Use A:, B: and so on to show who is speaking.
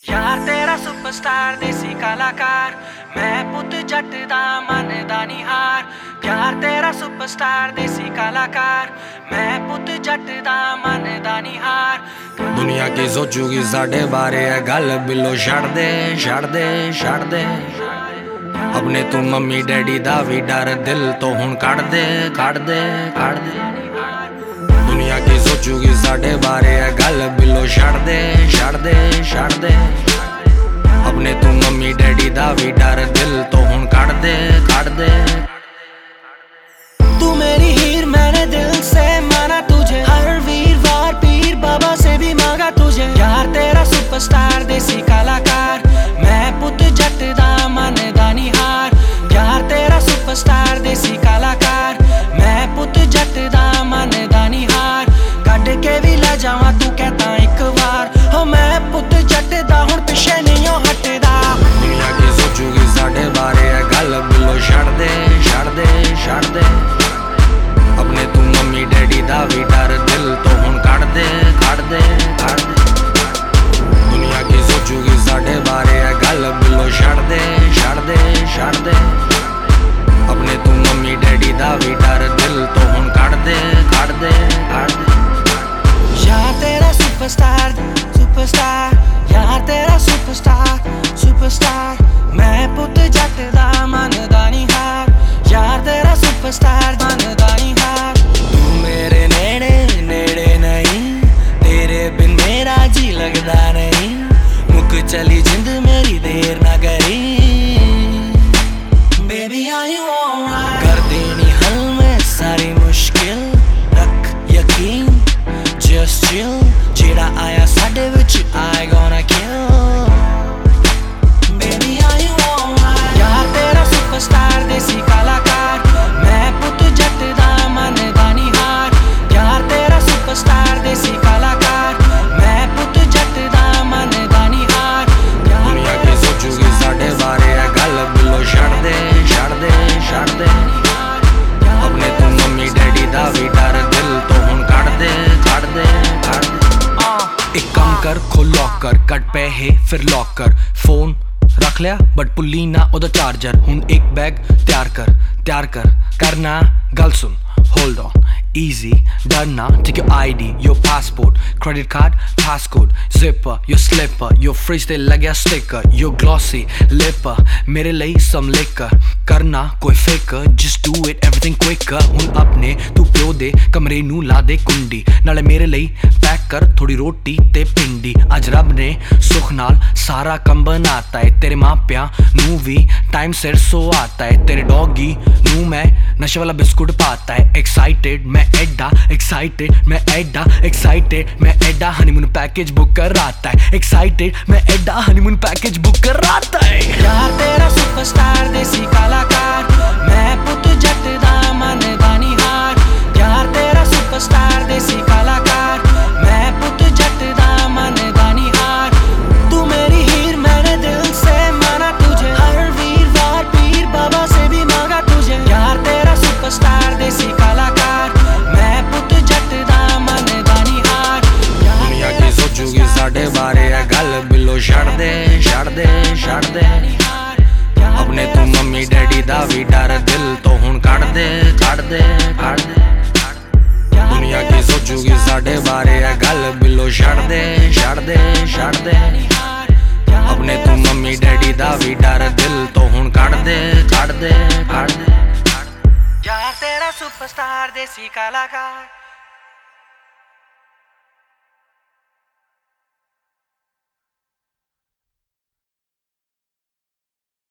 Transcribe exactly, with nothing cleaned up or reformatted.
A: यार तेरा सुपरस्टार देसी कलाकार, मैं पुत जट दा मनदा नी हार। यार तेरा सुपरस्टार देसी कलाकार, मैं पुत जट दा मनदा नी हार।
B: दुनिया की सोचूगी साढ़े बारे है गल बिलो छड़ दे छड़ दे छड़ दे। अपने तू मम्मी डैडी दा भी डर दिल तो हुण कढ़ दे कढ़ दे कढ़ दे। दुनिया की सोचूगी साढ़े बारे है गल बिलो छड़ दे छड़ दे छड़ दे। अपने तू मम्मी डैडी दा भी डर दिल तो हुण कढ़ दे कढ़ दे।
A: तू मेरी हीर मैंने दिल से माना तुझे, हर वीरवार पीर बाबा से भी मांगा तुझे। यार तेरा सुपरस्टार देसी कलाकार, मैं पुत जट दा मनदा नी हार। यार तेरा सुपरस्टार देसी कलाकार, मैं पुत जट दा मनदा नी हार। कड के भी लै जावां तू कहता एक बार, हो मैं पुत जट दा हुण पिछे नहीं हो हटदा।
B: दुनिया की सोचूगी साढ़े बारे है गल बिलो छड़ दे छड़ दे छड़ दे। अपने तू मम्मी डैडी दा भी डर दिल तो हुण कढ़ दे कढ़ दे कढ़ दे। दुनिया की सोचूगी साढ़े बारे है गल बिलो छड़ दे छड़ दे छड़ दे। अपने तू मम्मी डैडी दा भी डर दिल तो हुण कढ़ दे कढ़ दे कढ़ दे।
A: यार तेरा सुपरस्टार सुपरस्टार, यार तेरा सुपरस्टार सुपरस्टार, मैं पुत जट दा मनदा नी हार। यार तेरा सुपरस्टार मनदा नी हार।
B: तू मेरे नेड़े नेड़े नहीं, तेरे बिन मेरा जी लगदा नहीं। मुक चली जिंद मेरी देर ना करी,
A: Baby are you alright?
B: कर देनी हल में सारी मुश्किल, रख यकीन just chill। जेड़ा आया साडे विच I gonna kill।
A: Baby are you alright? यार तेरा सुपरस्टार देसी कलाकार, मैं पुत जट दा मनदा नी हार। यार तेरा सुपरस्टार देसी कलाकार, मैं पुत जट दा मनदा नी हार।
B: दुनिया की सोचूगी साढ़े बारे है गल बिलो छड़ दे छड़ दे छड़ दे। अपने तू मम्मी डैडी दा भी डर दिल तो हुण कढ़ दे कढ़ दे कढ़ दे। एक काम कर खोल लॉकर, कट पैहे फिर लॉकर। फोन रख लिया बट पुल्ली ना ओदा चार्जर। हुण एक बैग तैयार कर तैयार कर करना गल सुन। होल्ड ऑन easy डरना, take your I D your passport credit card passcode zipper your slipper your fridge ते लग्या sticker your glossy lipper मेरे ਲਈ some liquor करना कोई फिकर just do it everything quicker। हुण अपने तू प्यो दे कमरे नू ला दे कुंडी, नाले मेरे ਲਈ पैक कर थोड़ी रोटी ते पिंडी। अज रब ने सुख नाल सारा कम बनाता है, तेरे मापियां नू भी टाइम सिर सो आता है। तेरे डॉगी नू मैं नशे वाला बिस्कुट पाता है। एक्साइटेड मैं एडा एक्साइटेड मैं एडा एक्साइटेड मैं एडा हनीमून पैकेज बुक कर राता है। एक्साइटेड मैं एडा हनीमून पैकेज बुक कर राता है।
A: यार तेरा सुपरस्टार देसी कलाकार, मैं पुत जट दा मनदा नी हार। यार तेरा सुपरस्टार देसी कलाकार, मैं पुत जट दा मनदा नी हार। तू मेरी हीर मैंने दिल से माना तुझे, हर वीरवार पीर बाबा से भी मांगा तुझे। यार तेरा सुपरस्टार देसी कलाकार, मैं पुत जट दा मनदा नी हार।
B: दुनिया की सोचूगी साढ़े बारे है गल बिलो छड़ दे छड़ दे छड़ दे। अपने तू मम्मी डैडी दा भी डर दिल तो हुण कढ़ दे कढ़ दे कढ़ दे। दुनिया की सोचूगी साढ़े बारे है गल बिलो छड़ दे छड़ दे छड़ दे। अपने तू मम्मी डैडी दा भी डर दिल तो हुण कढ़ दे कढ़ दे कढ़ दे।
A: यार तेरा सुपरस्टार देसी कलाकार।